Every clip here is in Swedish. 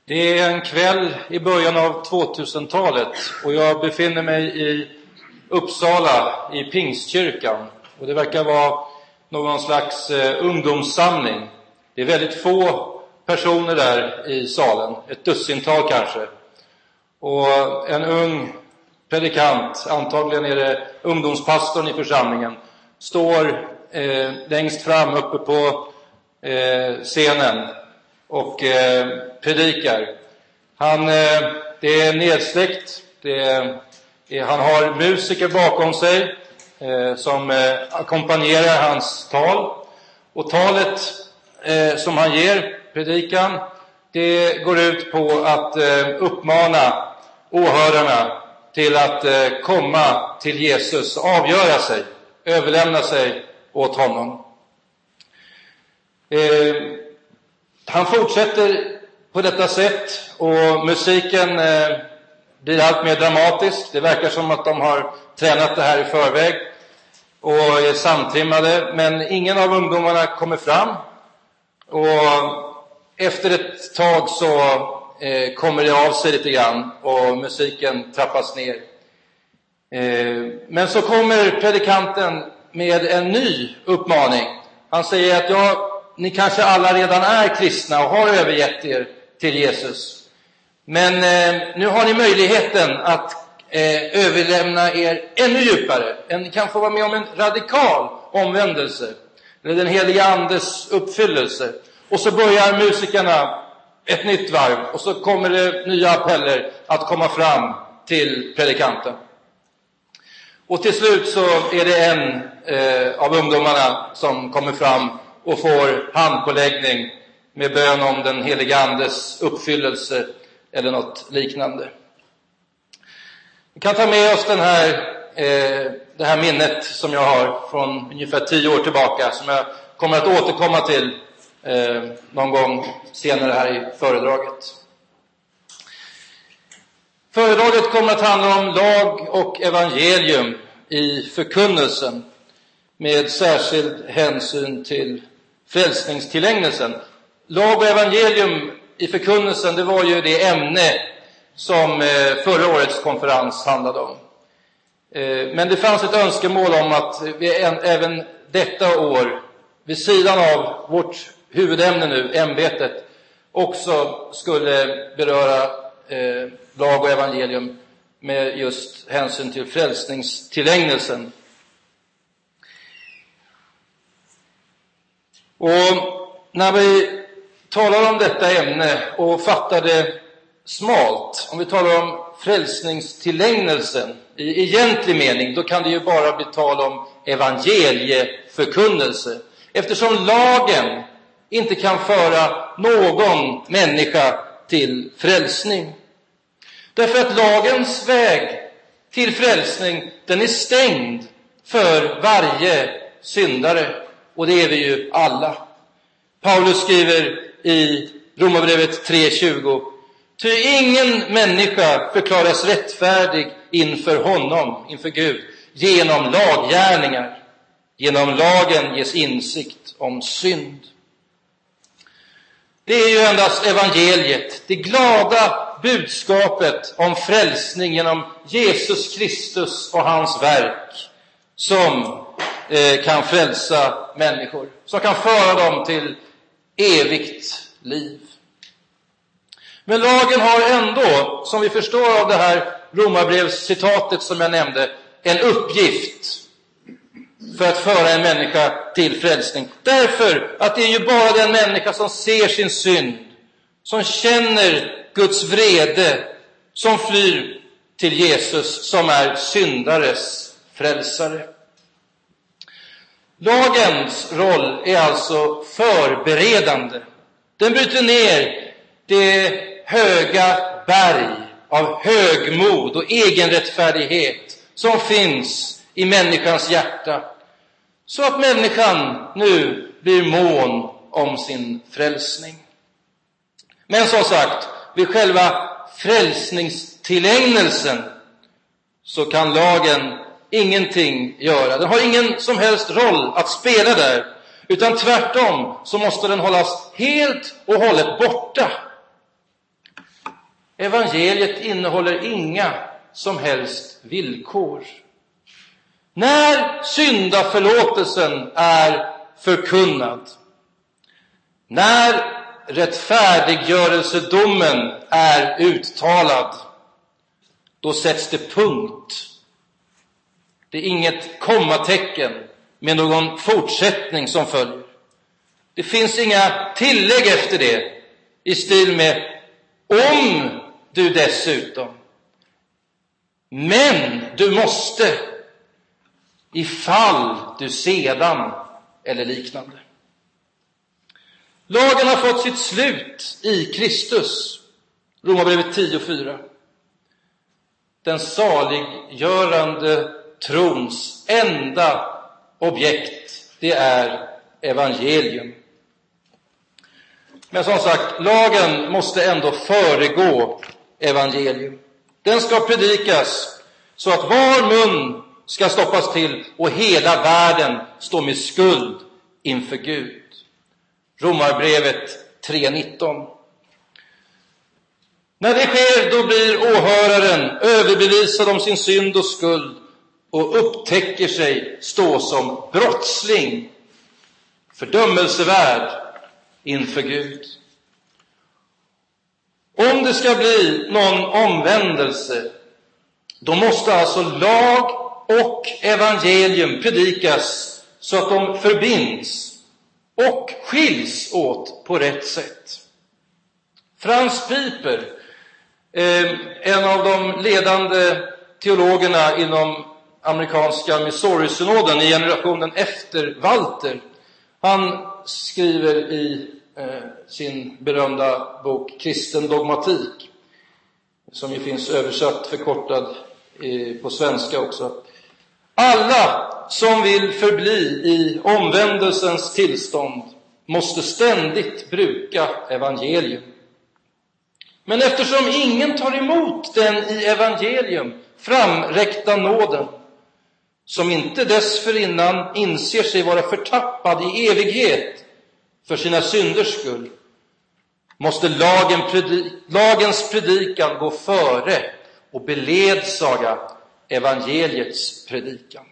Det är en kväll i början av 2000-talet och jag befinner mig i Uppsala i Pingstkyrkan. Och det verkar vara någon slags ungdomssamling. Det är väldigt få personer där i salen, ett dussintal kanske. Och en ung predikant, antagligen är det ungdomspastorn i församlingen, står längst fram uppe på scenen och predikar. Det är nedsläckt. Han har musiker bakom sig som ackompanjerar hans tal. Och talet som han ger, predikan, det går ut på att uppmana åhörarna till att komma till Jesus, avgöra sig, överlämna sig åt honom. Han fortsätter på detta sätt och musiken blir allt mer dramatisk. Det verkar som att de har tränat det här i förväg och är samtrimmade, men ingen av ungdomarna kommer fram. Och efter ett tag så kommer det av sig lite grann och musiken trappas ner. Men så kommer predikanten med en ny uppmaning. Han säger att ni kanske alla redan är kristna och har övergett er till Jesus. Men nu har ni möjligheten att överlämna er ännu djupare. Ni kan få vara med om en radikal omvändelse. Eller den heliga andes uppfyllelse. Och så börjar musikerna ett nytt varv. Och så kommer det nya appeller att komma fram till predikanten. Och till slut så är det en av ungdomarna som kommer fram och får handpåläggning med bön om den heliga andes uppfyllelse eller något liknande. Vi kan ta med oss det här minnet som jag har från ungefär 10 år tillbaka, som jag kommer att återkomma till någon gång senare här i föredraget. Föredraget kommer att handla om lag och evangelium i förkunnelsen med särskild hänsyn till frälsningstillägnelsen. Lag och evangelium i förkunnelsen, det var ju det ämne som förra årets konferens handlade om. Men det fanns ett önskemål om att vi även detta år, vid sidan av vårt huvudämne nu, ämbetet, också skulle beröra lag och evangelium med just hänsyn till frälsningstillägnelsen. Och när vi talar om detta ämne och fattar det smalt, om vi talar om frälsningstillägnelsen i egentlig mening, då kan det ju bara bli tal om evangelieförkunnelse. Eftersom lagen inte kan föra någon människa till frälsning. Därför att lagens väg till frälsning, den är stängd för varje syndare. Och det är vi ju alla. Paulus skriver i Romarbrevet 3:20: Ty ingen människa förklaras rättfärdig inför honom, inför Gud, genom laggärningar. Genom lagen ges insikt om synd. Det är ju endast evangeliet, det glada budskapet om frälsning genom Jesus Kristus och hans verk, som kan frälsa människor, som kan föra dem till evigt liv. Men lagen har ändå, som vi förstår av det här Romarbrevscitatet som jag nämnde, en uppgift för att föra en människa till frälsning. Därför att det är ju bara den människa som ser sin synd, som känner Guds vrede, som flyr till Jesus, som är syndares frälsare. Lagens roll är alltså förberedande. Den bryter ner det höga berg av högmod och egenrättfärdighet som finns i människans hjärta, så att människan nu blir mån om sin frälsning. Men som sagt, vid själva frälsningstillägnelsen så kan lagen ingenting göra. Den har ingen som helst roll att spela där, utan tvärtom så måste den hållas helt och hållet borta. evangeliet innehåller inga som helst villkor. När syndaförlåtelsen är förkunnad, när rättfärdiggörelsedomen är uttalad, då sätts det punkt. Det är inget kommatecken med någon fortsättning som följer. Det finns inga tillägg efter det i stil med om du dessutom, men du måste, ifall du sedan eller liknande. Lagen har fått sitt slut i Kristus. Romarbrevet 10:4. Den saliggörande trons enda objekt, det är evangelium. Men som sagt, lagen måste ändå föregå evangelium. Den ska predikas så att var mun ska stoppas till och hela världen står med skuld inför Gud. Romarbrevet 3:19. När det sker, då blir åhöraren överbevisad om sin synd och skuld och upptäcker sig stå som brottsling, fördömelsevärd inför Gud. Om det ska bli någon omvändelse, då måste alltså lag och evangelium predikas så att de förbinds och skiljs åt på rätt sätt. Franz Piper, en av de ledande teologerna inom amerikanska Missouri-synoden i generationen efter Walter, han skriver i sin berömda bok Kristen dogmatik, som ju finns översatt förkortad på svenska också. Alla som vill förbli i omvändelsens tillstånd måste ständigt bruka evangelium. Men eftersom ingen tar emot den i evangelium framräckta nåden, som inte dessförinnan inser sig vara förtappad i evighet för sina synders skull, måste lagens predikan gå före och beledsaga evangeliets predikan.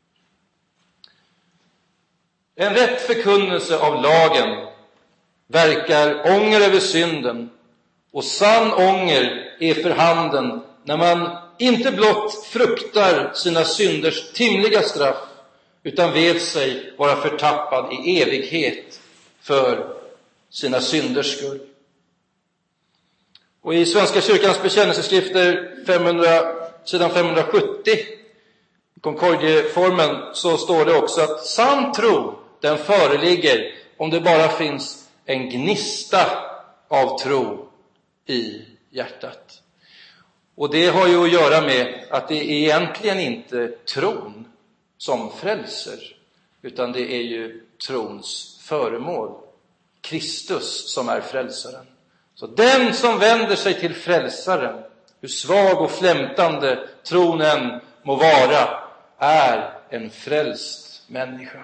En rätt förkunnelse av lagen verkar ånger över synden, och sann ånger är för handen när man inte blott fruktar sina synders timliga straff, utan vet sig vara förtappad i evighet för sina synders skull. Och i Svenska kyrkans bekännelseskrifter sidan 570, Concordieformen, så står det också att sann tro, den föreligger om det bara finns en gnista av tro i hjärtat. Och det har ju att göra med att det är egentligen inte tron som frälser, utan det är ju trons föremål, Kristus, som är frälsaren. Så den som vänder sig till frälsaren, hur svag och flämtande tronen må vara, är en frälst människa.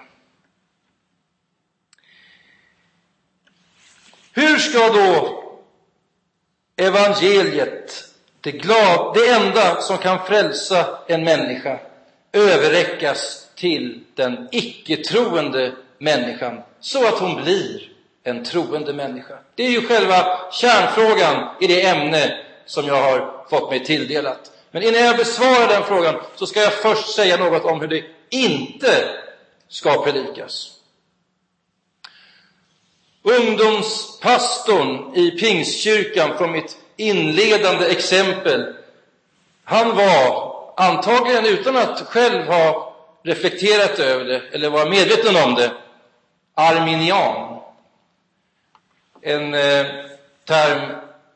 Hur ska då evangeliet, det enda som kan frälsa en människa, överräckas till den icke-troende människan så att hon blir en troende människa? Det är ju själva kärnfrågan i det ämne som jag har fått mig tilldelat. Men innan jag besvarar den frågan så ska jag först säga något om hur det inte ska predikas. Ungdomspastorn i Pingstkyrkan från mitt inledande exempel, han var, antagligen utan att själv ha reflekterat över det eller vara medveten om det, arminian. En term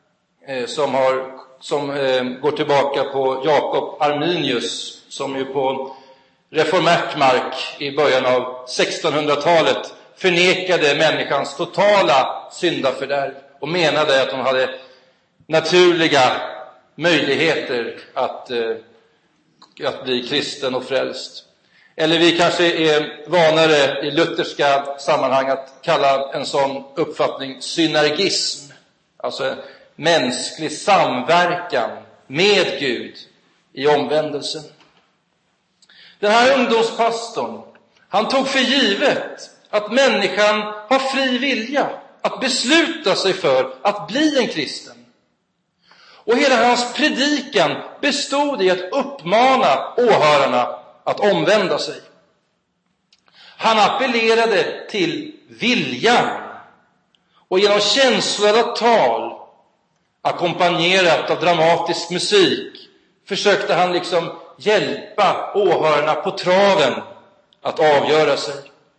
som går tillbaka på Jakob Arminius, som ju på reformärt mark i början av 1600-talet förnekade människans totala syndafördärv och menade att hon hade naturliga möjligheter att bli kristen och frälst. Eller vi kanske är vanare i lutherska sammanhang att kalla en sån uppfattning synergism. Alltså mänsklig samverkan med Gud i omvändelsen. Den här ungdomspastorn, han tog för givet att människan har fri vilja att besluta sig för att bli en kristen. Och hela hans predikan bestod i att uppmana åhörarna att omvända sig. Han appellerade till viljan och genom känsloladdat tal, ackompanjerat av dramatisk musik, försökte han liksom hjälpa åhörarna på traven att avgöra sig.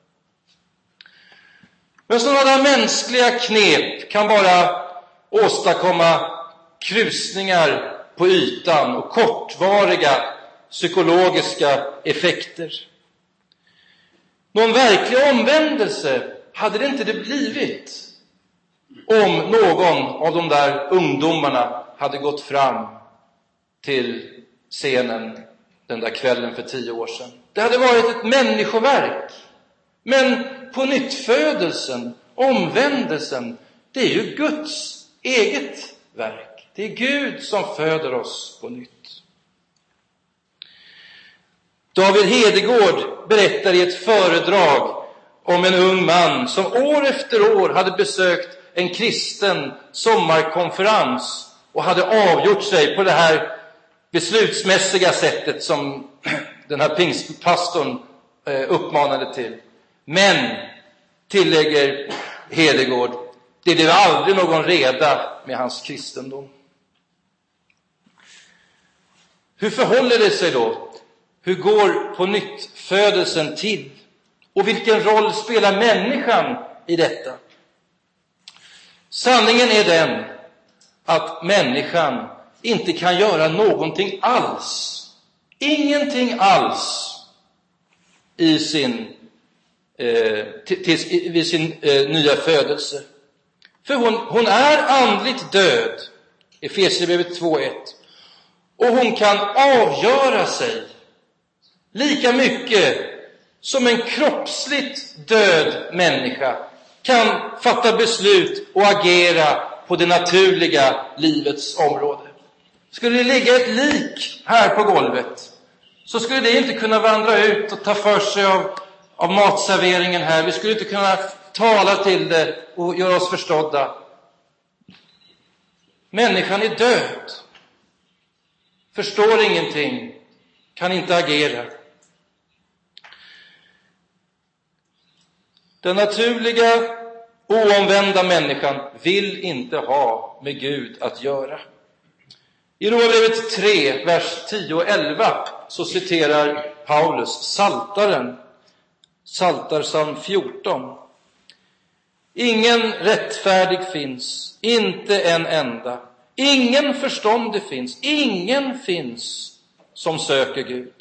Men sådana där mänskliga knep kan bara åstadkomma krusningar på ytan och kortvariga psykologiska effekter. Någon verklig omvändelse hade det inte blivit om någon av de där ungdomarna hade gått fram till scenen den där kvällen för 10 år sedan. Det hade varit ett människoverk. Men på nyttfödelsen, omvändelsen, det är ju Guds eget verk. Det är Gud som föder oss på nytt. David Hedegård berättar i ett föredrag om en ung man som år efter år hade besökt en kristen sommarkonferens och hade avgjort sig på det här beslutsmässiga sättet som den här pingstpastorn uppmanade till. Men, tillägger Hedegård, det blev aldrig någon reda med hans kristendom. Hur förhåller det sig då? Hur går på nytt födelsen till? Och vilken roll spelar människan i detta? Sanningen är den att människan inte kan göra någonting alls. Ingenting alls i sin vid sin nya födelse. För hon är andligt död. Efesierbrevet 2:1. Och hon kan avgöra sig lika mycket som en kroppsligt död människa kan fatta beslut och agera på det naturliga livets område. Skulle det ligga ett lik här på golvet, så skulle det inte kunna vandra ut och ta för sig av matserveringen här. Vi skulle inte kunna tala till det och göra oss förstådda. Människan är död. Förstår ingenting. Kan inte agera. Den naturliga, oomvända människan vill inte ha med Gud att göra. I Romarbrevet 3, vers 10 och 11 så citerar Paulus Psaltaren, Psaltarpsalm 14. Ingen rättfärdig finns, inte en enda. Ingen förståndig finns, ingen finns som söker Gud.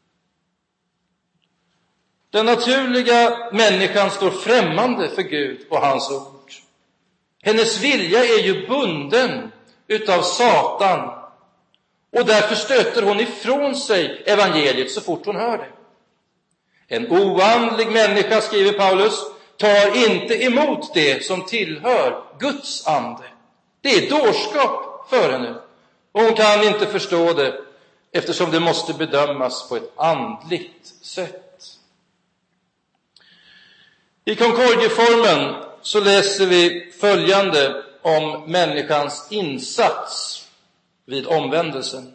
Den naturliga människan står främmande för Gud och hans ord. Hennes vilja är ju bunden utav Satan. Och därför stöter hon ifrån sig evangeliet så fort hon hör det. En oandlig människa, skriver Paulus, tar inte emot det som tillhör Guds ande. Det är dårskap för henne. Och hon kan inte förstå det eftersom det måste bedömas på ett andligt sätt. I Concordieformen så läser vi följande om människans insats vid omvändelsen.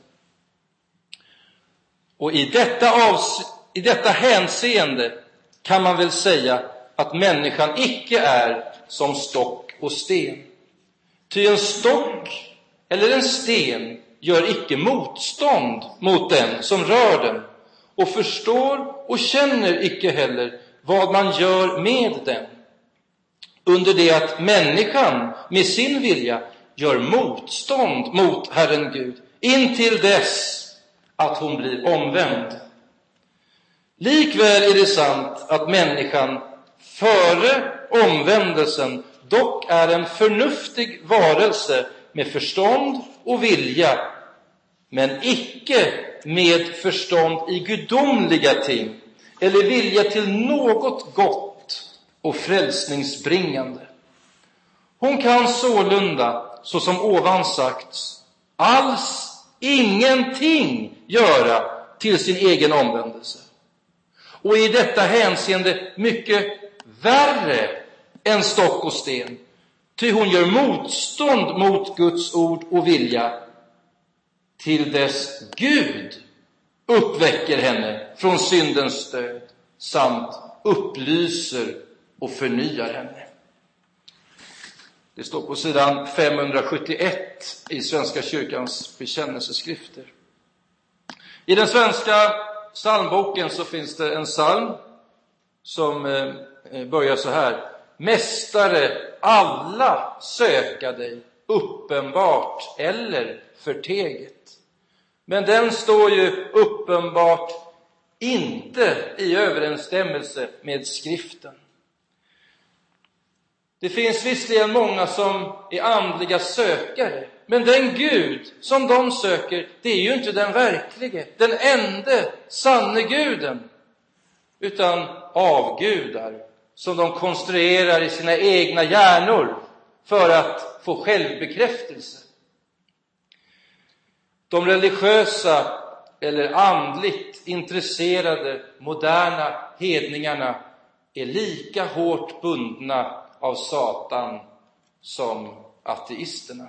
Och i detta hänseende kan man väl säga att människan icke är som stock och sten. Ty en stock eller en sten gör icke motstånd mot den som rör den och förstår och känner icke heller vad man gör med den. Under det att människan med sin vilja gör motstånd mot Herren Gud intill dess att hon blir omvänd. Likväl är det sant att människan före omvändelsen dock är en förnuftig varelse med förstånd och vilja, men icke med förstånd i gudomliga ting eller vilja till något gott och frälsningsbringande. Hon kan sålunda så som ovan sagts, alls ingenting göra till sin egen omvändelse. Och i detta hänseende mycket värre än stock och sten. Ty hon gör motstånd mot Guds ord och vilja, till dess Gud uppväcker henne från syndens död samt upplyser och förnyar henne. Det står på sidan 571 i Svenska kyrkans bekännelseskrifter. I den svenska psalmboken så finns det en psalm som börjar så här: Mästare, alla söka dig, uppenbart eller förteget. Men den står ju uppenbart inte i överensstämmelse med skriften. Det finns visserligen många som är andliga sökare, men den Gud som de söker, det är ju inte den verklige, den ende sanne guden, utan avgudar som de konstruerar i sina egna hjärnor för att få självbekräftelse. De religiösa eller andligt intresserade moderna hedningarna är lika hårt bundna av Satan som ateisterna.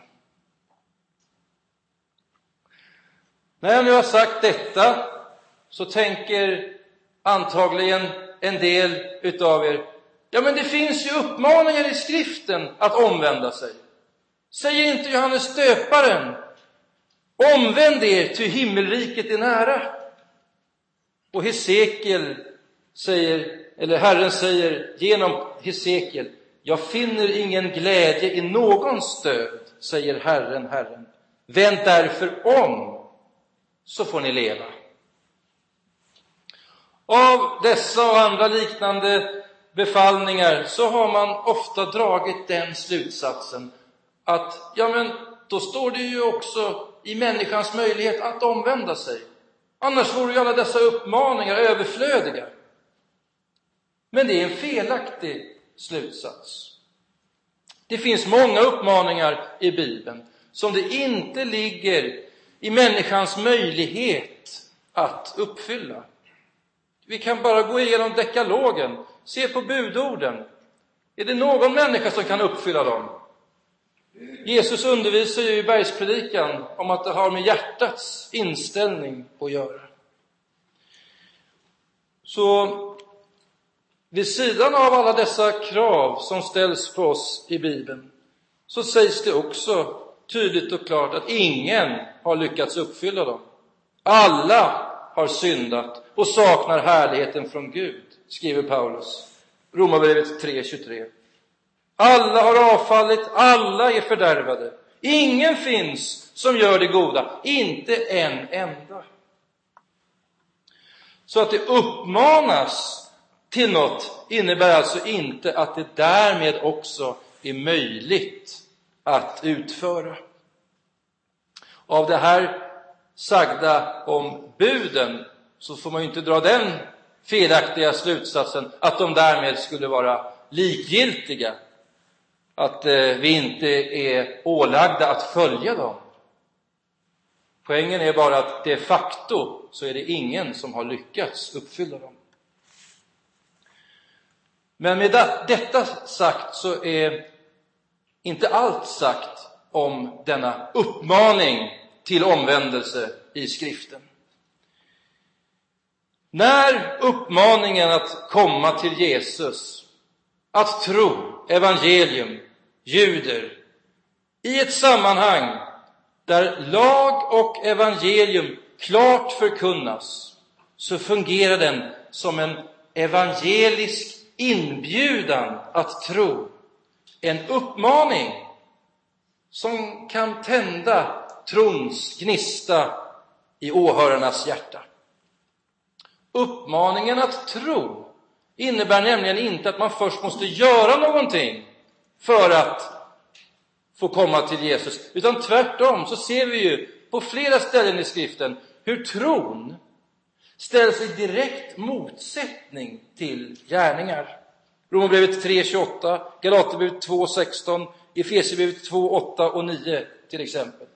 När jag nu har sagt detta så tänker antagligen en del utav er, ja men det finns ju uppmaningar i skriften att omvända sig. Säger inte Johannes döparen, omvänd er till himmelriket är nära? Och Hesekiel säger, eller Herren säger genom Hesekiel, jag finner ingen glädje i någons stöd, säger Herren, Herren. Vänd därför om, så får ni leva. Av dessa och andra liknande befallningar så har man ofta dragit den slutsatsen att, ja men då står det ju också i människans möjlighet att omvända sig. Annars vore ju alla dessa uppmaningar överflödiga. Men det är en felaktig slutsats. Det finns många uppmaningar i Bibeln som det inte ligger i människans möjlighet att uppfylla. Vi kan bara gå igenom dekalogen, se på budorden. Är det någon människa som kan uppfylla dem? Jesus undervisar ju i bergspredikan om att det har med hjärtats inställning att göra. Så vid sidan av alla dessa krav som ställs på oss i Bibeln så sägs det också tydligt och klart att ingen har lyckats uppfylla dem. Alla har syndat och saknar härligheten från Gud, skriver Paulus. Romarbrevet 3:23. Alla har avfallit, alla är fördärvade. Ingen finns som gör det goda, inte en enda. Så att det uppmanas till något innebär alltså inte att det därmed också är möjligt att utföra. Av det här sagda om buden så får man ju inte dra den felaktiga slutsatsen att de därmed skulle vara likgiltiga. Att vi inte är ålagda att följa dem. Poängen är bara att de facto så är det ingen som har lyckats uppfylla dem. Men med detta sagt så är inte allt sagt om denna uppmaning till omvändelse i skriften. När uppmaningen att komma till Jesus, att tro evangelium, ljuder i ett sammanhang där lag och evangelium klart förkunnas, så fungerar den som en evangelisk inbjudan att tro. En uppmaning som kan tända trons gnista i åhörarnas hjärta. Uppmaningen att tro innebär nämligen inte att man först måste göra någonting för att få komma till Jesus. Utan tvärtom så ser vi ju på flera ställen i skriften hur tron ställs i direkt motsättning till gärningar. Romarbrevet 3:28, Galaterbrevet 2:16, Efesierbrevet 2, 8 och 9 till exempel.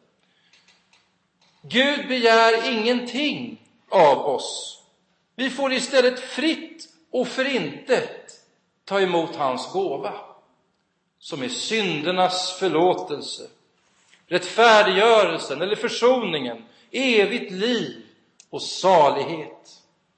Gud begär ingenting av oss. Vi får istället fritt och förintet ta emot hans gåva, som är syndernas förlåtelse, rättfärdiggörelsen eller försoningen, evigt liv och salighet.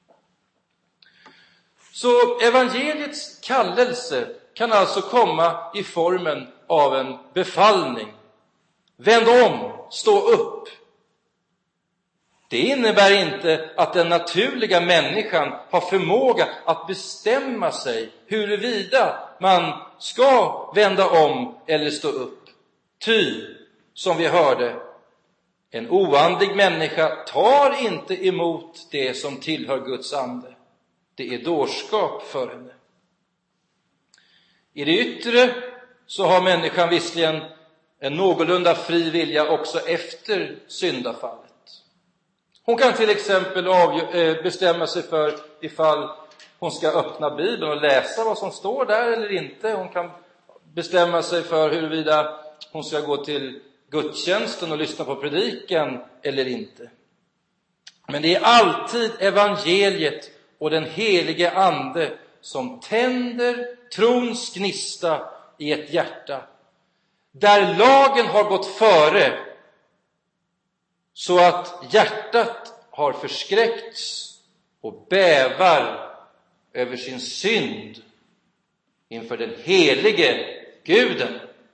Så evangeliets kallelse kan alltså komma i formen av en befallning. Vänd om, stå upp. Det innebär inte att den naturliga människan har förmåga att bestämma sig huruvida man ska vända om eller stå upp. Ty, som vi hörde, en oandlig människa tar inte emot det som tillhör Guds ande. Det är dårskap för henne. I det yttre så har människan visserligen en någorlunda fri vilja också efter syndafallet. Hon kan till exempel bestämma sig för ifall hon ska öppna Bibeln och läsa vad som står där eller inte. Hon kan bestämma sig för huruvida hon ska gå till gudstjänsten och lyssna på predikan eller inte. Men det är alltid evangeliet och den helige ande som tänder trons gnista i ett hjärta, där lagen har gått före, så att hjärtat har förskräckts och bävar över sin synd inför den helige Guden.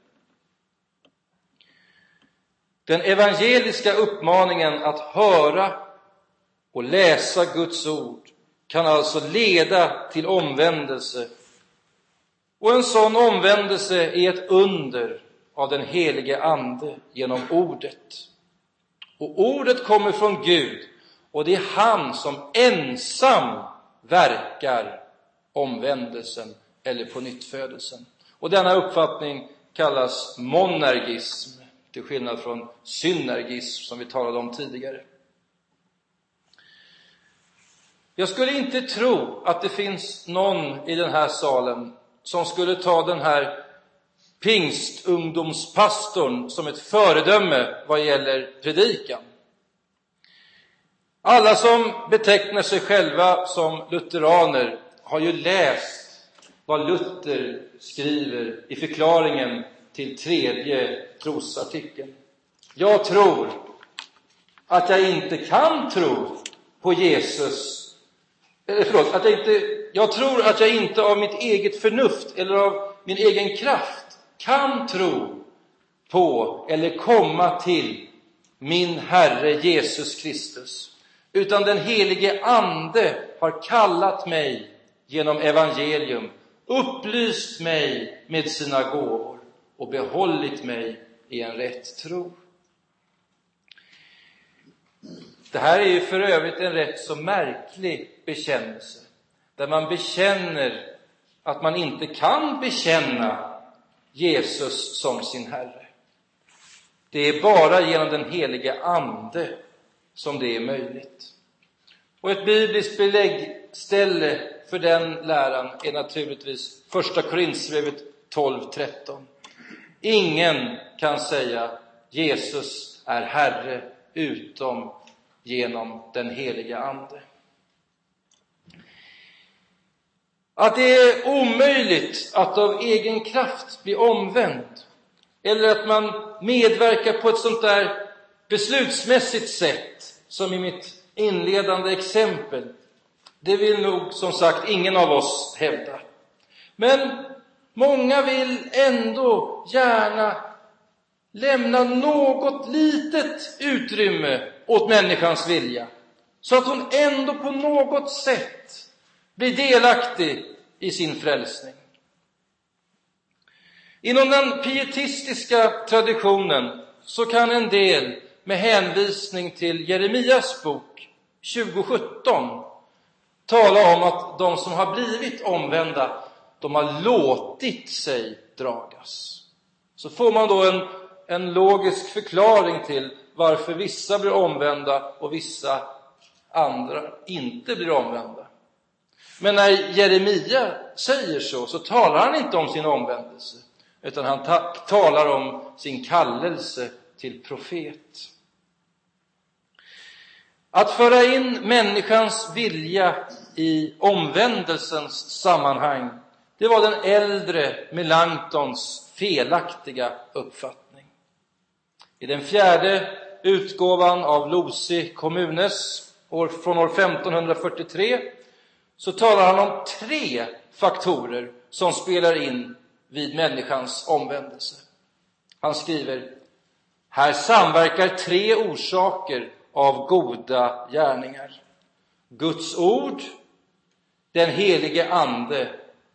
Den evangeliska uppmaningen att höra och läsa Guds ord kan alltså leda till omvändelse. Och en sån omvändelse är ett under av den helige ande genom ordet. Och ordet kommer från Gud, och det är han som ensam verkar omvändelsen eller på nyttfödelsen. Och denna uppfattning kallas monergism, till skillnad från synergism som vi talade om tidigare. Jag skulle inte tro att det finns någon i den här salen som skulle ta den här pingstungdomspastorn som ett föredöme vad gäller predikan. Alla som betecknar sig själva som lutheraner har ju läst vad Luther skriver i förklaringen till 3:e trosartikeln. Jag tror att jag inte kan tro på Jesus. Jag tror att jag inte av mitt eget förnuft eller av min egen kraft kan tro på eller komma till min Herre Jesus Kristus. Utan den helige ande har kallat mig genom evangelium, upplyst mig med sina gåvor och behållit mig i en rätt tro. Det här är ju för övrigt en rätt så märklig bekännelse, där man bekänner att man inte kan bekänna Jesus som sin Herre. Det är bara genom den helige ande som det är möjligt. Och ett bibliskt beläggställe för den läran är naturligtvis 1 Korinthierbrevet 12:13. Ingen kan säga Jesus är Herre utom genom den heliga ande. Att det är omöjligt att av egen kraft bli omvänd, eller att man medverkar på ett sånt där beslutsmässigt sätt som i mitt inledande exempel, det vill nog som sagt ingen av oss hävda. Men många vill ändå gärna lämna något litet utrymme åt människans vilja, så att hon ändå på något sätt blir delaktig i sin frälsning. Inom den pietistiska traditionen så kan en del med hänvisning till Jeremias bok 20:17 tala om att de som har blivit omvända, de har låtit sig dragas. Så får man då en logisk förklaring till varför vissa blir omvända och vissa andra inte blir omvända. Men när Jeremia säger så talar han inte om sin omvändelse, utan han talar om sin kallelse till profet. Att föra in människans vilja i omvändelsens sammanhang, det var den äldre Melanchtons felaktiga uppfattning. I den 4:e utgåvan av Loci Communes från år 1543 så talar han om 3 faktorer som spelar in vid människans omvändelse. Han skriver: här samverkar 3 orsaker av goda gärningar: Guds ord, den helige ande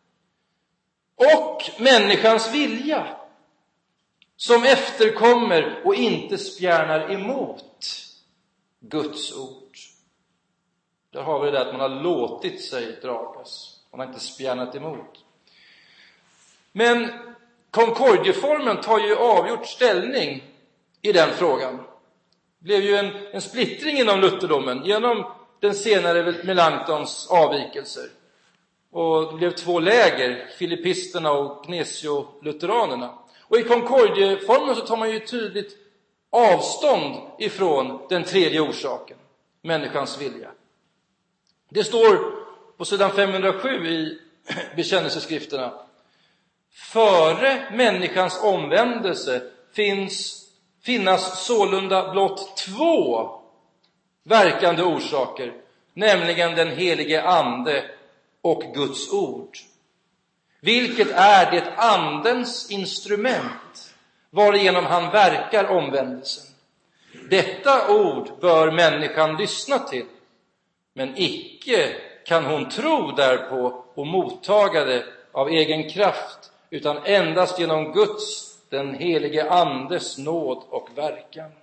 och människans vilja, som efterkommer och inte spjärnar emot Guds ord. Där har vi det att man har låtit sig dragas. Man har inte spjärnat emot. Men Concordieformen tar ju avgjort ställning i den frågan. Det blev ju en splittring inom lutherdomen genom den senare Melanchtons avvikelser. Och det blev 2 läger, filippisterna och gnesiolutheranerna. Och i Concordieformen så tar man ju tydligt avstånd ifrån den 3:e orsaken, människans vilja. Det står på sidan 507 i bekännelseskrifterna: före människans omvändelse finnas sålunda blott 2 verkande orsaker, nämligen den helige ande och Guds ord, vilket är det andens instrument varigenom han verkar omvändelsen. Detta ord bör människan lyssna till, men icke kan hon tro därpå och mottaga det av egen kraft, utan endast genom Guds, den helige andes nåd och verkan.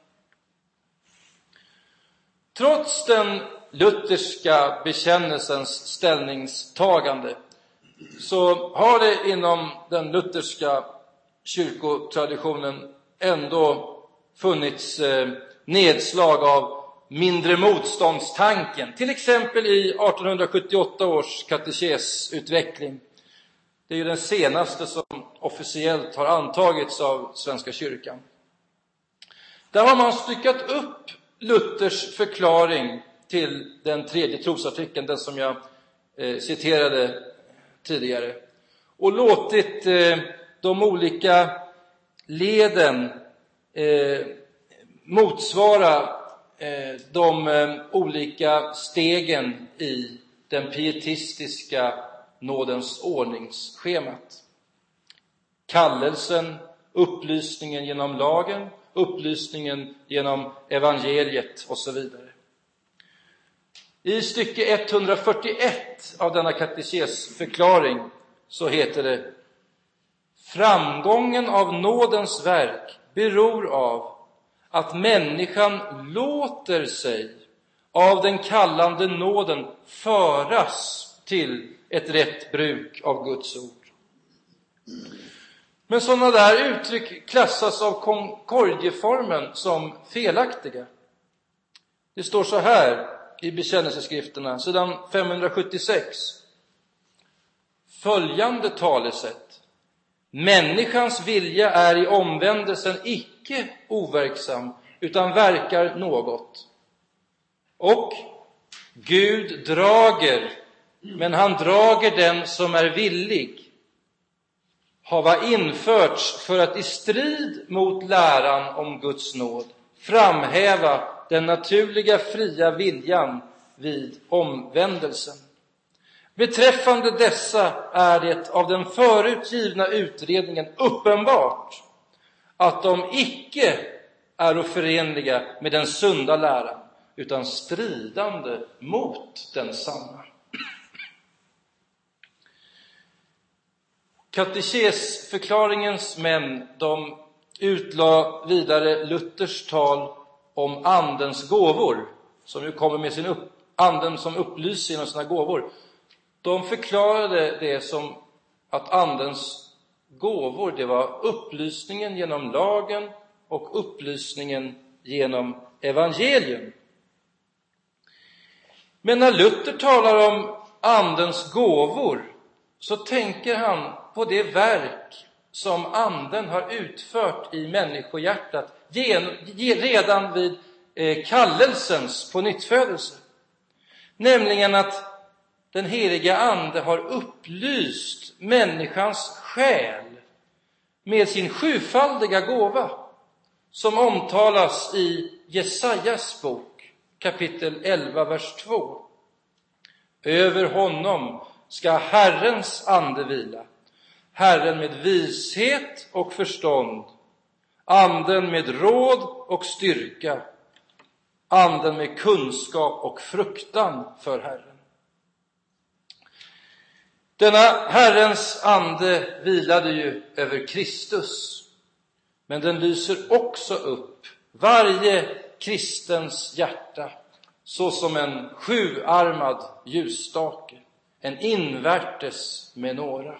Trots den lutherska bekännelsens ställningstagande så har det inom den lutherska kyrkotraditionen ändå funnits nedslag av mindre motståndstanken. Till exempel i 1878 års katekesutveckling. Det är ju den senaste som officiellt har antagits av Svenska kyrkan. Där har man styckat upp Luthers förklaring till den 3:e trosartikeln, den som jag citerade tidigare, och låtit de olika leden motsvara de olika stegen i den pietistiska nådens ordningsschemat. Kallelsen, upplysningen genom lagen, upplysningen genom evangeliet och så vidare. I stycke 141 av denna katekesförklaring så heter det: framgången av nådens verk beror av att människan låter sig av den kallande nåden föras till ett rätt bruk av Guds ord. Men sådana där uttryck klassas av Concordieformen som felaktiga. Det står så här i bekännelseskrifterna, sidan 576. Följande talesätt: människans vilja är i omvändelsen icke overksam, utan verkar något. Och Gud drager, men han drager den som är villig, hava införts för att i strid mot läran om Guds nåd framhäva den naturliga fria viljan vid omvändelsen. Beträffande dessa är det av den förut givna utredningen uppenbart att de icke är förenliga med den sunda läran, utan stridande mot densamma. Katekesförklaringens män, de utlade vidare Luthers tal om andens gåvor, som ju kommer med sin anden som upplyser genom sina gåvor. De förklarade det som att andens gåvor, det var upplysningen genom lagen och upplysningen genom evangelium. Men när Luther talar om andens gåvor så tänker han på det verk som anden har utfört i människohjärtat redan vid kallelsens på nyttfödelse. Nämligen att den heliga ande har upplyst människans själ med sin sjufaldiga gåva, som omtalas i Jesajas bok, kapitel 11, vers 2. Över honom ska Herrens ande vila, Herren med vishet och förstånd, anden med råd och styrka, anden med kunskap och fruktan för Herren. Denna Herrens ande vilade ju över Kristus, men den lyser också upp varje kristens hjärta så som en sjuarmad ljusstake, en invärtes menora.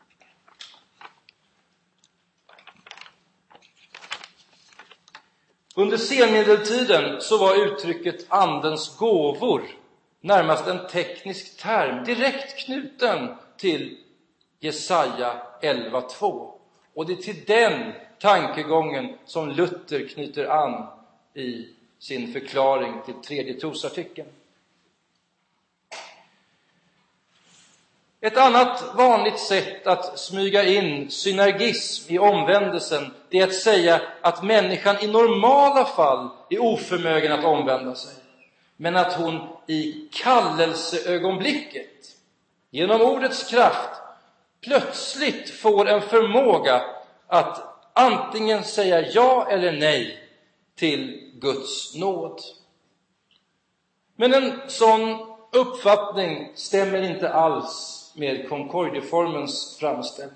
Under senmedeltiden så var uttrycket andens gåvor närmast en teknisk term, direkt knuten till Jesaja 11:2. Och det är till den tankegången som Luther knyter an i sin förklaring till tredje trosartikeln. Ett annat vanligt sätt att smyga in synergism i omvändelsen, det är att säga att människan i normala fall är oförmögen att omvända sig, men att hon i kallelseögonblicket, genom ordets kraft, plötsligt får en förmåga att antingen säga ja eller nej till Guds nåd. Men en sån uppfattning stämmer inte alls med Concordieformens framställning.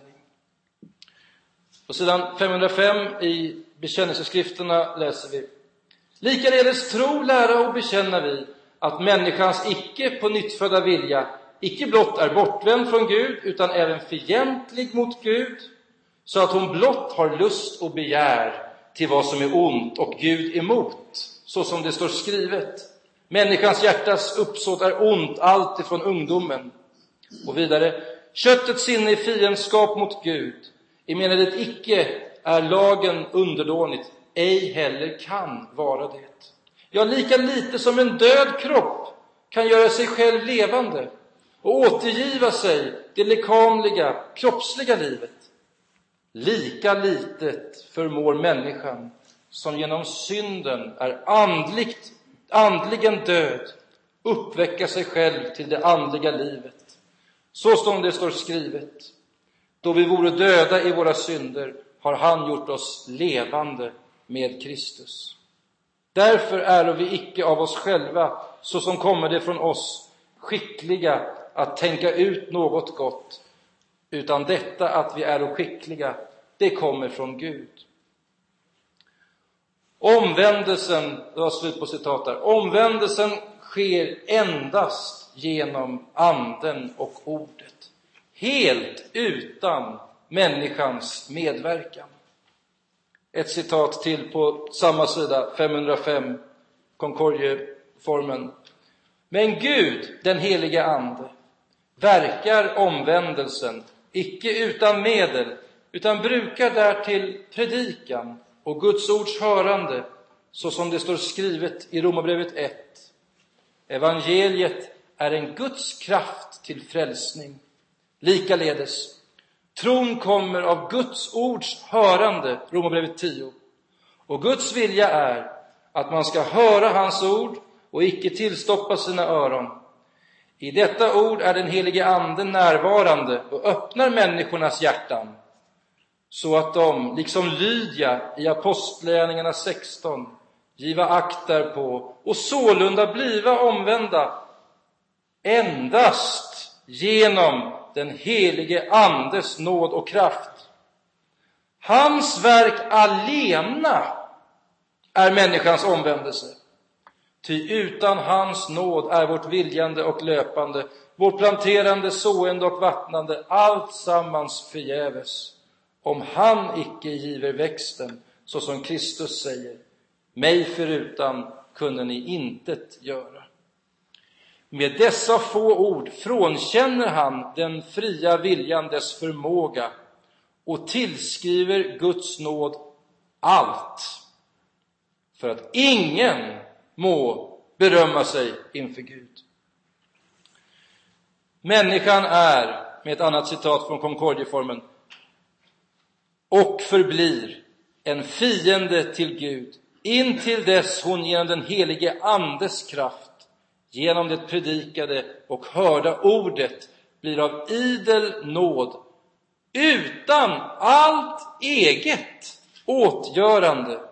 På sidan 505 i bekännelseskrifterna läser vi: likaledes tro, lära och bekänna vi att människans icke på nyttfödda vilja icke blott är bortvänd från Gud, utan även fientlig mot Gud, så att hon blott har lust och begär till vad som är ont och Gud emot, så som det står skrivet: människans hjärtas uppsåt är ont allt ifrån ungdomen. Och vidare: köttets sinne är fiendskap mot Gud, i menar det icke är lagen underdånigt, ej heller kan vara det. Ja, lika lite som en död kropp kan göra sig själv levande och återgiva sig det lekamliga, kroppsliga livet, lika litet förmår människan, som genom synden är andligen död, uppväcka sig själv till det andliga livet. Så som det står skrivet: då vi vore döda i våra synder har han gjort oss levande med Kristus. Därför är vi icke av oss själva, så som kommer det från oss, skickliga att tänka ut något gott, utan detta att vi är skickliga, det kommer från Gud. Omvändelsen, det var slut på citat där. Omvändelsen sker endast genom anden och ordet, helt utan människans medverkan. Ett citat till på samma sida, 505, Concordieformen. Men Gud, den heliga ande, verkar omvändelsen, icke utan medel, utan brukar därtill predikan och Guds ords hörande, så som det står skrivet i Romarbrevet 1. Evangeliet är en Guds kraft till frälsning. Likaledes, tron kommer av Guds ords hörande, Romarbrevet 10. Och Guds vilja är att man ska höra hans ord och icke tillstoppa sina öron. I detta ord är den helige ande närvarande och öppnar människornas hjärtan, så att de, liksom Lydia i Apostlagärningarna 16, giva akt därpå och sålunda bliva omvända endast genom den helige andes nåd och kraft. Hans verk alena är människans omvändelse. Ty utan hans nåd är vårt viljande och löpande, vårt planterande, sående och vattnande, allt sammans förgäves, om han icke giver växten, så som Kristus säger: mig förutan kunde ni intet göra. Med dessa få ord frånkänner han den fria viljan dess förmåga och tillskriver Guds nåd allt, för att ingen må berömma sig inför Gud. Människan är, med ett annat citat från Concordieformen, och förblir en fiende till Gud intill dess hon genom den helige Andes kraft, genom det predikade och hörda ordet, blir av idel nåd utan allt eget åtgörande,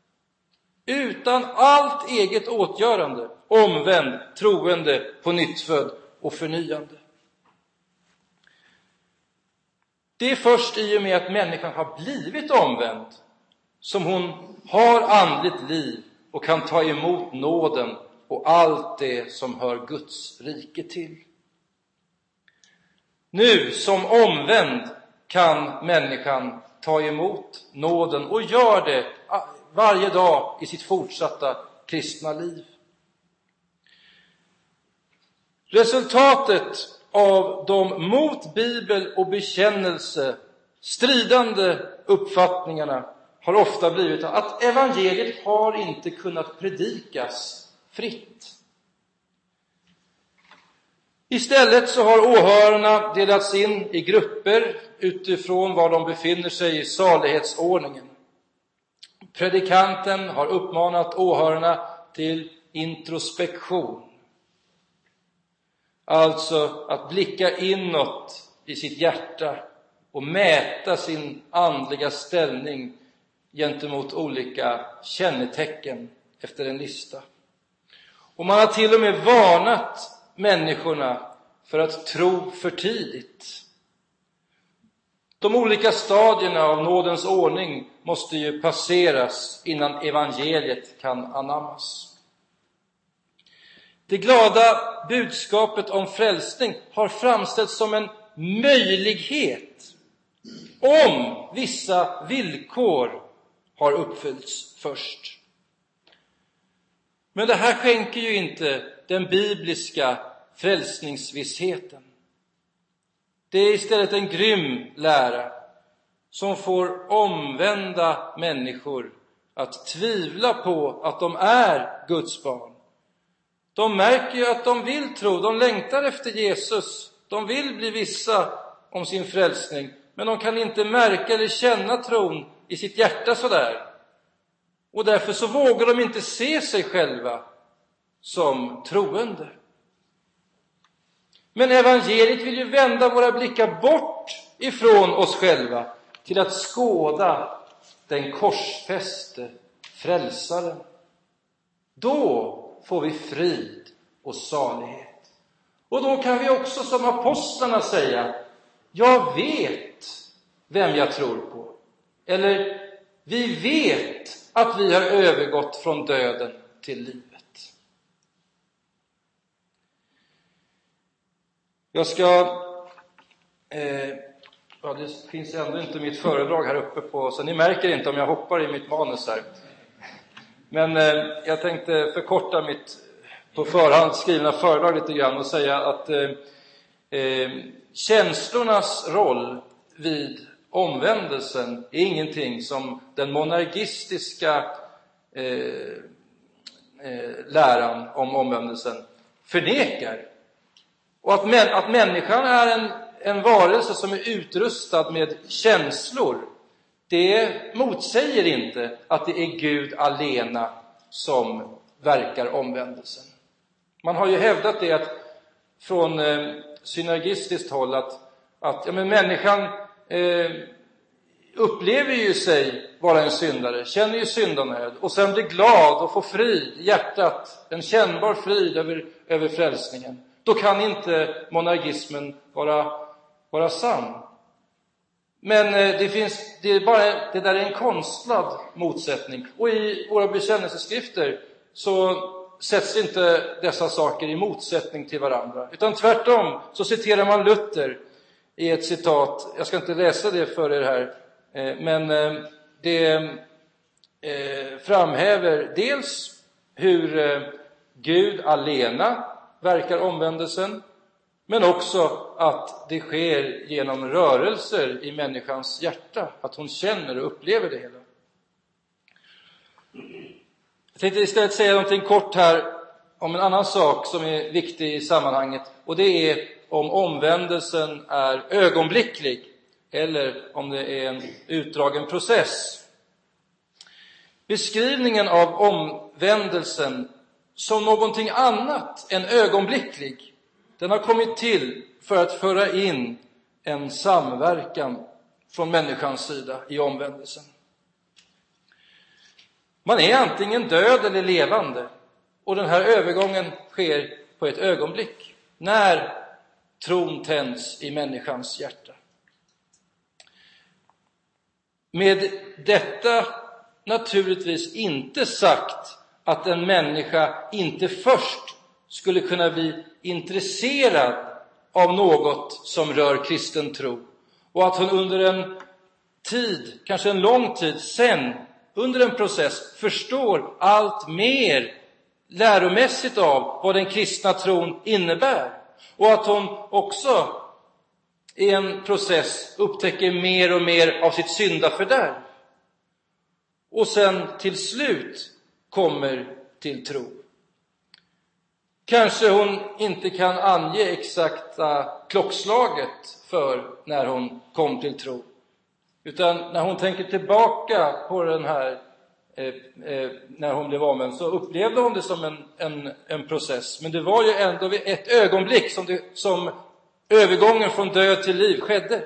omvänd, troende, på nyttfödd och förnyande. Det är först i och med att människan har blivit omvänd som hon har andligt liv och kan ta emot nåden och allt det som hör Guds rike till. Nu som omvänd kan människan ta emot nåden och gör det varje dag i sitt fortsatta kristna liv. Resultatet av de mot Bibel och bekännelse stridande uppfattningarna har ofta blivit att evangeliet har inte kunnat predikas fritt. Istället så har åhörarna delats in i grupper utifrån var de befinner sig i salighetsordningen. Predikanten har uppmanat åhörarna till introspektion. Alltså att blicka inåt i sitt hjärta och mäta sin andliga ställning gentemot olika kännetecken efter en lista. Och man har till och med varnat människorna för att tro för tidigt. De olika stadierna av nådens ordning måste ju passeras innan evangeliet kan anammas. Det glada budskapet om frälsning har framställts som en möjlighet om vissa villkor har uppfyllts först. Men det här skänker ju inte den bibliska frälsningsvissheten. Det är istället en grym lära som får omvända människor att tvivla på att de är Guds barn. De märker ju att de vill tro, de längtar efter Jesus, de vill bli vissa om sin frälsning, men de kan inte märka eller känna tron i sitt hjärta sådär. Och därför så vågar de inte se sig själva som troende. Men evangeliet vill ju vända våra blickar bort ifrån oss själva till att skåda den korsfäste frälsaren. Då får vi frid och salighet. Och då kan vi också som apostlarna säga: jag vet vem jag tror på. Eller vi vet att vi har övergått från döden till livet. Jag ska det finns ändå inte mitt föredrag här uppe på, så ni märker inte om jag hoppar i mitt manus här. Men jag tänkte förkorta mitt på förhand skrivna föredrag lite grann och säga att känslornas roll vid omvändelsen är ingenting som den monergistiska läran om omvändelsen förnekar. Och att människan är en varelse som är utrustad med känslor, det motsäger inte att det är Gud alena som verkar omvändelsen. Man har ju hävdat det att från synergistiskt håll att människan upplever ju sig vara en syndare, känner ju syndanöd och sen blir glad och får frid i hjärtat, en kännbar frid över frälsningen. Då kan inte monergismen vara sann. Men det där är en konstlad motsättning. Och i våra bekännelseskrifter så sätts inte dessa saker i motsättning till varandra. Utan tvärtom så citerar man Luther i ett citat. Jag ska inte läsa det för er här. Men det framhäver dels hur Gud alena verkar omvändelsen. Men också att det sker genom rörelser i människans hjärta. Att hon känner och upplever det hela. Jag tänkte istället säga någonting kort här om en annan sak som är viktig i sammanhanget. Och det är om omvändelsen är ögonblicklig eller om det är en utdragen process. Beskrivningen av omvändelsen som någonting annat än ögonblicklig, den har kommit till för att föra in en samverkan från människans sida i omvändelsen. Man är antingen död eller levande, och den här övergången sker på ett ögonblick när tron tänds i människans hjärta. Med detta naturligtvis inte sagt att en människa inte först skulle kunna bli intresserad av något som rör kristen tro, och att hon under en tid, kanske en lång tid sen, under en process förstår allt mer läromässigt av vad den kristna tron innebär, och att hon också i en process upptäcker mer och mer av sitt syndafördärv och sen till slut kommer till tro. Kanske hon inte kan ange exakta klockslaget för när hon kom till tro, utan när hon tänker tillbaka på den här när hon blev omvänd, så upplevde hon det som en process. Men det var ju ändå vid ett ögonblick som övergången från död till liv skedde.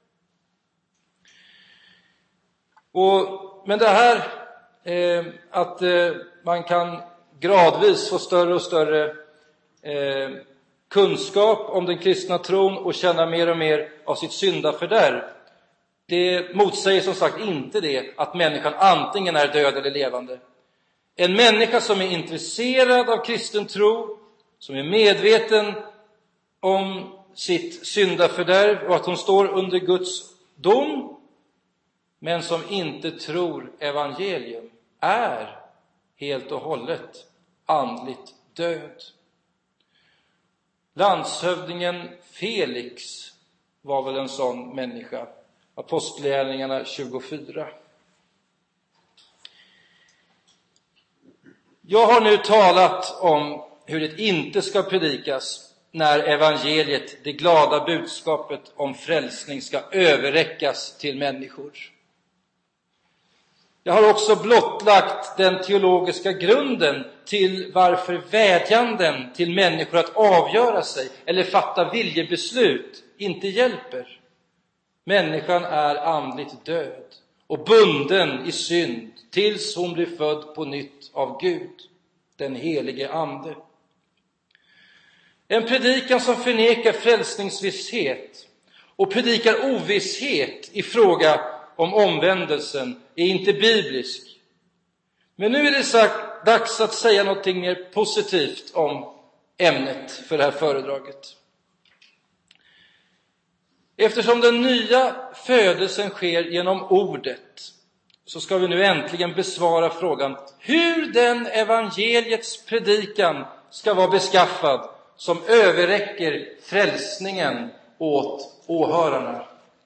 Men det här att man kan gradvis få större och större kunskap om den kristna tron och känna mer och mer av sitt syndafördärv, det motsäger som sagt inte det att människan antingen är död eller levande. En människa som är intresserad av kristen tro, som är medveten om sitt syndafördärv och att hon står under Guds dom, men som inte tror evangelium, är helt och hållet andligt död. Landshövdingen Felix var väl en sån människa. Apostlagärningarna 24. Jag har nu talat om hur det inte ska predikas när evangeliet, det glada budskapet om frälsning, ska överräckas till människor. Jag har också blottlagt den teologiska grunden till varför vädjanden till människor att avgöra sig eller fatta viljebeslut inte hjälper. Människan är andligt död och bunden i synd tills hon blir född på nytt av Gud, den helige ande. En predikan som förnekar frälsningsvisshet och predikar ovisshet i fråga om omvändelsen är inte biblisk. Men nu är det dags att säga något mer positivt om ämnet för det här föredraget. Eftersom den nya födelsen sker genom ordet, så ska vi nu äntligen besvara frågan hur den evangeliets predikan ska vara beskaffad som överräcker frälsningen åt åhörarna.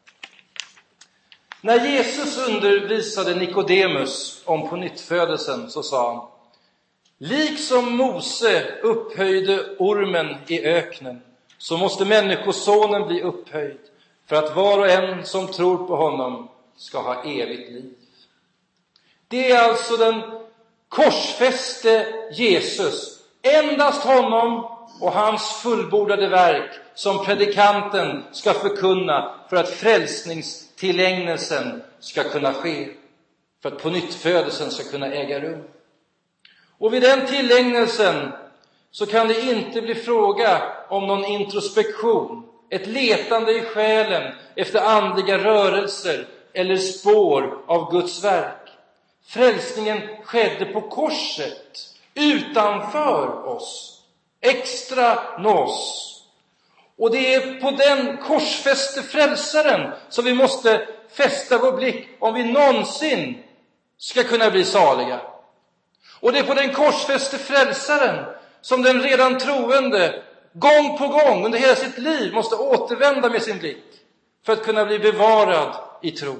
När Jesus undervisade Nikodemus om pånyttfödelsen så sa han: liksom Mose upphöjde ormen i öknen, så måste människosonen bli upphöjd, för att var och en som tror på honom ska ha evigt liv. Det är alltså den korsfäste Jesus, endast honom och hans fullbordade verk, som predikanten ska förkunna för att frälsningstillägnelsen ska kunna ske, för att pånyttfödelsen ska kunna äga rum. Och vid den tillägnelsen så kan det inte bli fråga om någon introspektion, ett letande i själen efter andliga rörelser eller spår av Guds verk. Frälsningen skedde på korset, utanför oss, extra nos. Och det är på den korsfäste frälsaren som vi måste fästa vår blick om vi någonsin ska kunna bli saliga. Och det är på den korsfäste frälsaren som den redan troende gång på gång under hela sitt liv måste återvända med sin blick för att kunna bli bevarad i tro.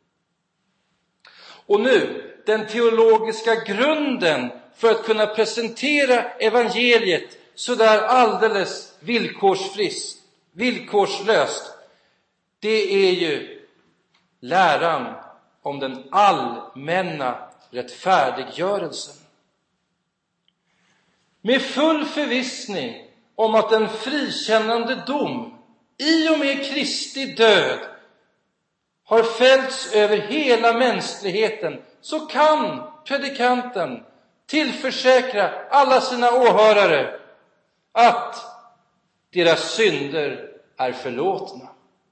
Och nu, den teologiska grunden för att kunna presentera evangeliet så där alldeles villkorslöst, det är ju läran om den allmänna rättfärdiggörelsen. Med full förvissning om att en frikännande dom i och med Kristi död har fällts över hela mänskligheten, så kan predikanten tillförsäkra alla sina åhörare att deras synder är förlåtna.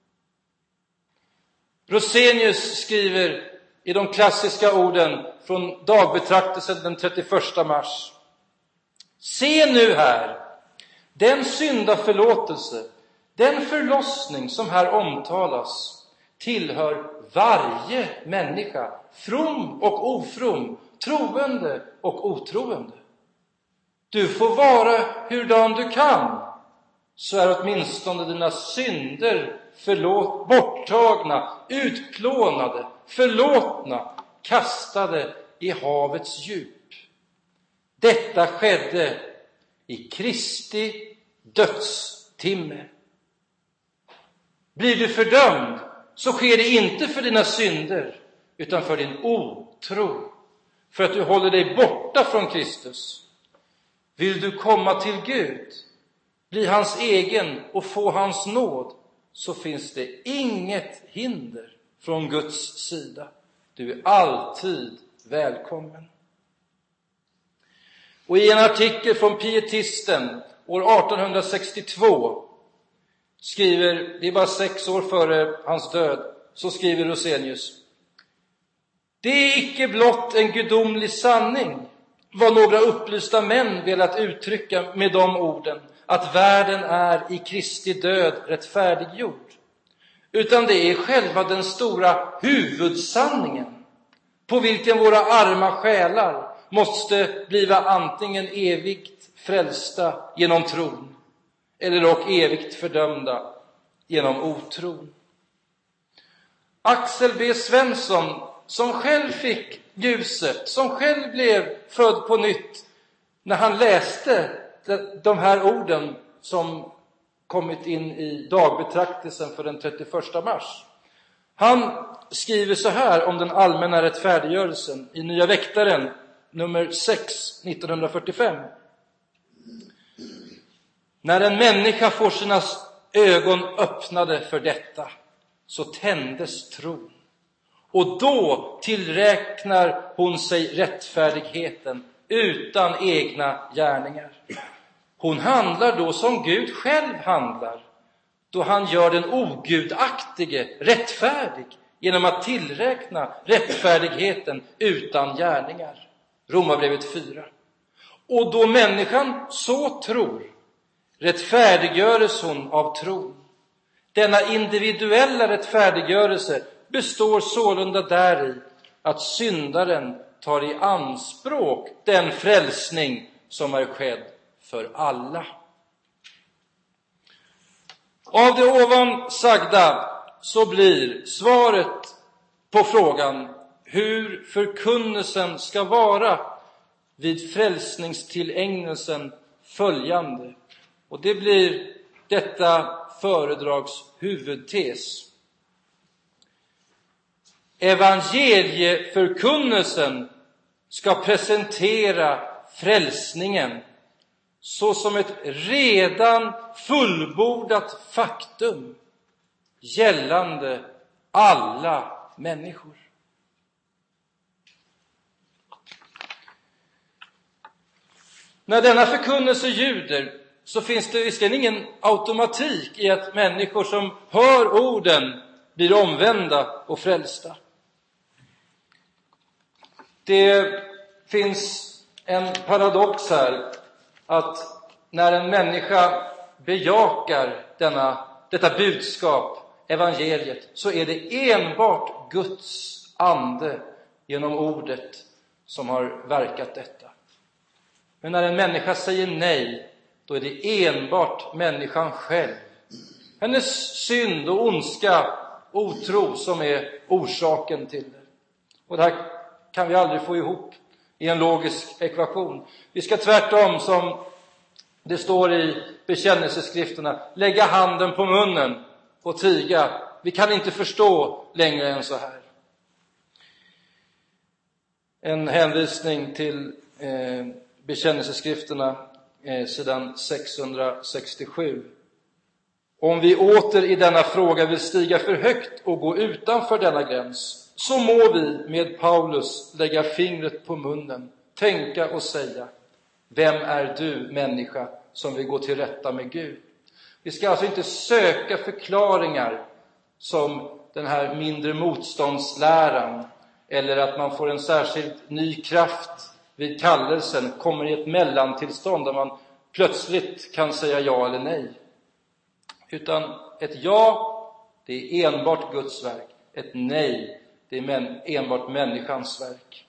Rosenius skriver i de klassiska orden från dagbetraktelsen den 31 mars. Se nu här, den syndaförlåtelse, den förlossning som här omtalas tillhör varje människa, from och ofrom, troende och otroende. Du får vara hurdan du kan, så är åtminstone dina synder borttagna, utplånade, förlåtna, kastade i havets djup. Detta skedde i Kristi dödstimme. Blir du fördömd, så sker det inte för dina synder utan för din otro, för att du håller dig borta från Kristus. Vill du komma till Gud, bli hans egen och få hans nåd, så finns det inget hinder från Guds sida. Du är alltid välkommen. Och i en artikel från Pietisten år 1862 skriver, det är bara 6 år före hans död, så skriver Rosenius: det är icke blott en gudomlig sanning vad några upplysta män velat uttrycka med de orden, att världen är i Kristi död rättfärdiggjord, utan det är själva den stora huvudsanningen, på vilken våra arma själar måste bliva antingen evigt frälsta genom tron, eller dock evigt fördömda genom otron. Axel B. Svensson, som själv fick ljuset, som själv blev född på nytt när han läste de här orden som kommit in i dagbetraktelsen för den 31 mars. Han skriver så här om den allmänna rättfärdiggörelsen i Nya Väktaren nummer 6 1945. När en människa får sina ögon öppnade för detta, så tändes tron. Och då tillräknar hon sig rättfärdigheten utan egna gärningar. Hon handlar då som Gud själv handlar, då han gör den ogudaktige rättfärdig genom att tillräkna rättfärdigheten utan gärningar. Romarbrevet 4. Och då människan så tror, rättfärdiggöres hon av tron. Denna individuella rättfärdiggörelse består sålunda däri att syndaren tar i anspråk den frälsning som är skedd för alla. Av det ovan sagda så blir svaret på frågan hur förkunnelsen ska vara vid frälsningstillägnelsen följande. Och det blir detta föredrags huvudtes. Evangelieförkunnelsen ska presentera frälsningen så som ett redan fullbordat faktum gällande alla människor. När denna förkunnelse ljuder så finns det visserligen ingen automatik i att människor som hör orden blir omvända och frälsta. Det finns en paradox här, att när en människa bejakar detta budskap, evangeliet, så är det enbart Guds ande genom ordet som har verkat detta. Men när en människa säger nej, då är det enbart människan själv, hennes synd och ondska, otro, som är orsaken till det. Och det här kan vi aldrig få ihop i en logisk ekvation. Vi ska tvärtom, som det står i bekännelseskrifterna, lägga handen på munnen och tiga. Vi kan inte förstå längre än så här. En hänvisning till bekännelseskrifterna, sidan 667. Om vi åter i denna fråga vill stiga för högt och gå utanför denna gräns, så må vi med Paulus lägga fingret på munnen, tänka och säga: vem är du, människa, som vill gå till rätta med Gud? Vi ska alltså inte söka förklaringar som den här mindre motståndsläran, eller att man får en särskild ny kraft vid kallelsen, kommer i ett mellantillstånd där man plötsligt kan säga ja eller nej. Utan ett ja, det är enbart Guds verk. Ett nej, det är enbart människans verk.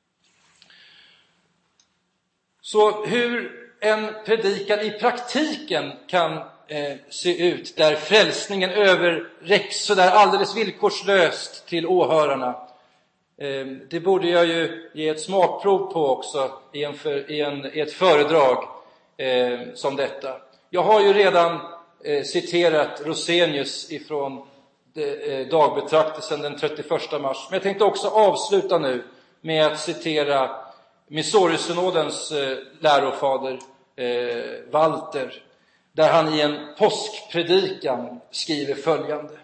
Så hur en predikan i praktiken kan se ut, där frälsningen överräcks så där alldeles villkorslöst till åhörarna, det borde jag ju ge ett smakprov på också i ett föredrag som detta. Jag har ju redan citerat Rosenius ifrån dagbetraktelsen den 31 mars. Men jag tänkte också avsluta nu med att citera Missouri-synodens lärofader Walter, där han i en påskpredikan skriver följande: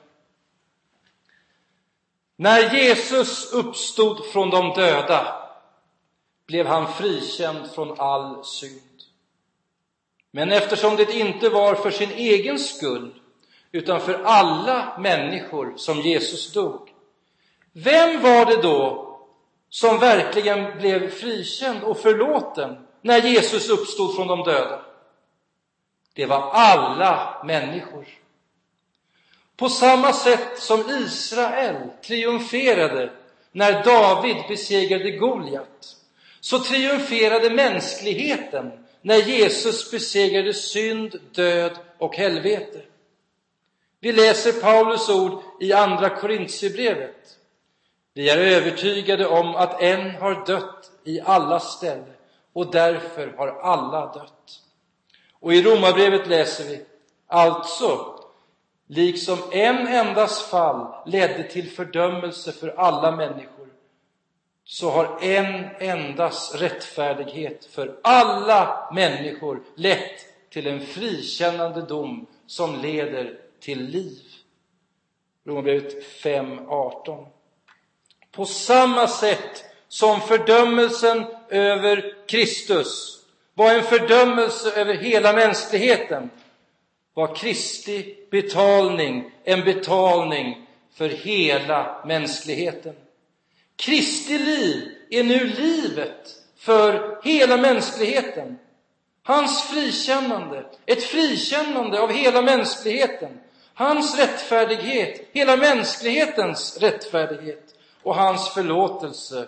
när Jesus uppstod från de döda blev han frikänd från all synd. Men eftersom det inte var för sin egen skull utan för alla människor som Jesus dog, vem var det då som verkligen blev frikänd och förlåten när Jesus uppstod från de döda? Det var alla människor. På samma sätt som Israel triumferade när David besegrade Goliat, så triumferade mänskligheten när Jesus besegrade synd, död och helvete. Vi läser Paulus ord i andra Korintierbrevet: vi är övertygade om att en har dött i alla ställe, och därför har alla dött. Och i Romarbrevet läser vi: alltså, liksom en endas fall ledde till fördömelse för alla människor, så har en endas rättfärdighet för alla människor lett till en frikännande dom som leder till liv. Romarbrevet 5:18. På samma sätt som fördömelsen över Kristus var en fördömelse över hela mänskligheten, var Kristi betalning en betalning för hela mänskligheten. Kristi liv är nu livet för hela mänskligheten. Hans frikännande, ett frikännande av hela mänskligheten. Hans rättfärdighet, hela mänsklighetens rättfärdighet. Och hans förlåtelse,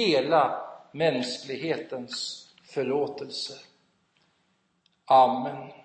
hela mänsklighetens förlåtelse. Amen.